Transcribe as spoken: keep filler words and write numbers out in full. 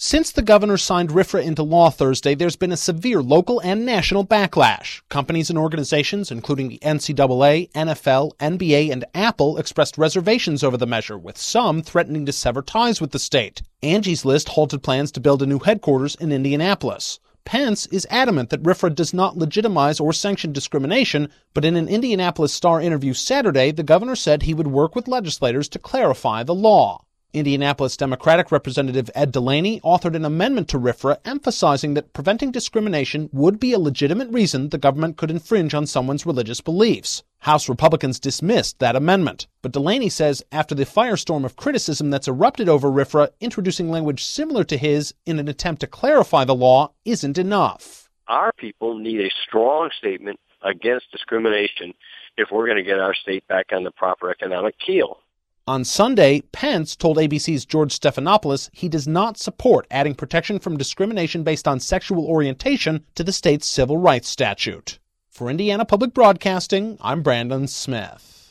Since the governor signed RFRA into law Thursday, there's been a severe local and national backlash. Companies and organizations, including the N C double A, N F L, N B A, and Apple, expressed reservations over the measure, with some threatening to sever ties with the state. Angie's List halted plans to build a new headquarters in Indianapolis. Pence is adamant that RFRA does not legitimize or sanction discrimination, but in an Indianapolis Star interview Saturday, the governor said he would work with legislators to clarify the law. Indianapolis Democratic Representative Ed Delaney authored an amendment to RFRA emphasizing that preventing discrimination would be a legitimate reason the government could infringe on someone's religious beliefs. House Republicans dismissed that amendment, but Delaney says after the firestorm of criticism that's erupted over RFRA, introducing language similar to his in an attempt to clarify the law isn't enough. Our people need a strong statement against discrimination if we're going to get our state back on the proper economic keel. On Sunday, Pence told A B C's George Stephanopoulos he does not support adding protection from discrimination based on sexual orientation to the state's civil rights statute. For Indiana Public Broadcasting, I'm Brandon Smith.